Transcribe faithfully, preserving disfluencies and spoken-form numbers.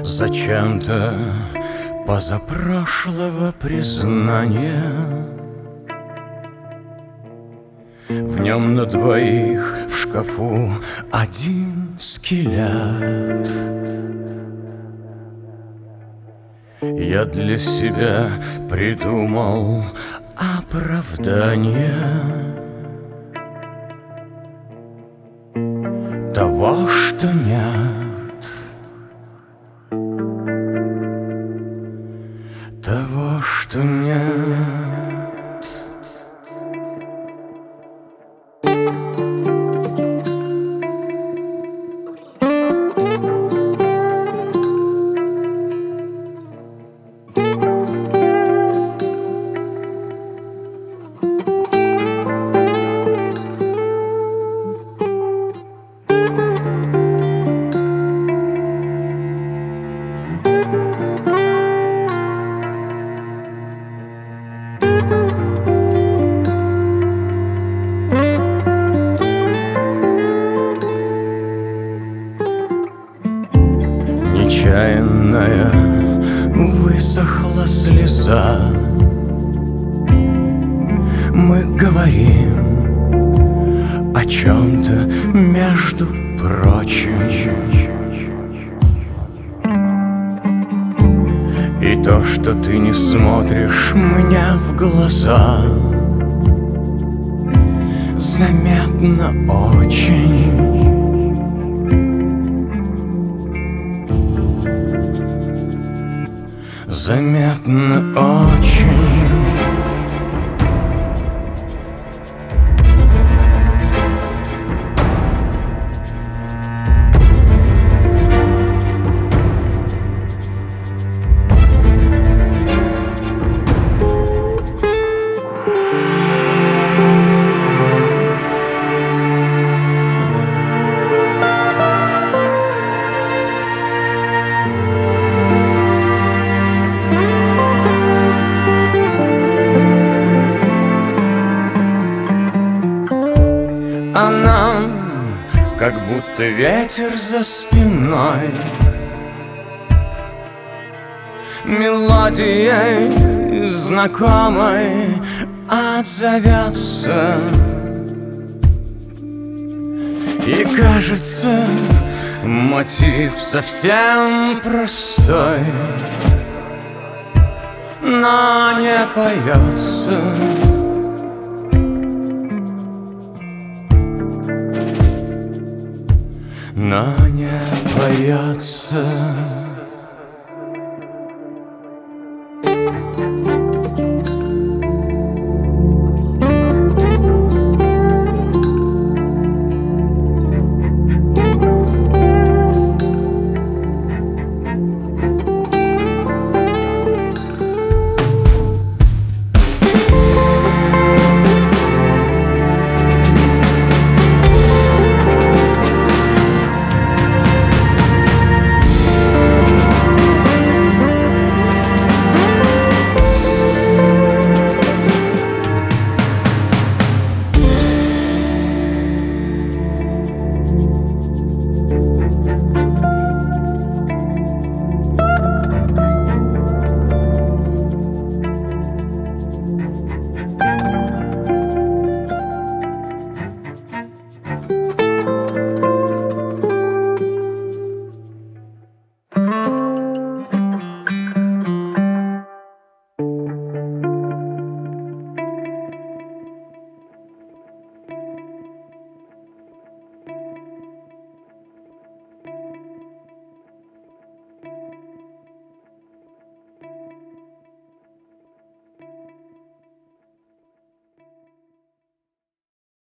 Зачем-то позапрошлого признания в нем на двоих в шкафу один скелет. Я для себя придумал оправдание того, что нет, того, что нет. Нечаянная высохла слеза. Мы говорим о чем-то, между прочим, и то, что ты не смотришь мне в глаза, заметно очень. Заметно очень. А нам как будто ветер за спиной, мелодией знакомой отзовется. И кажется, мотив совсем простой, но не поется. Но не поется.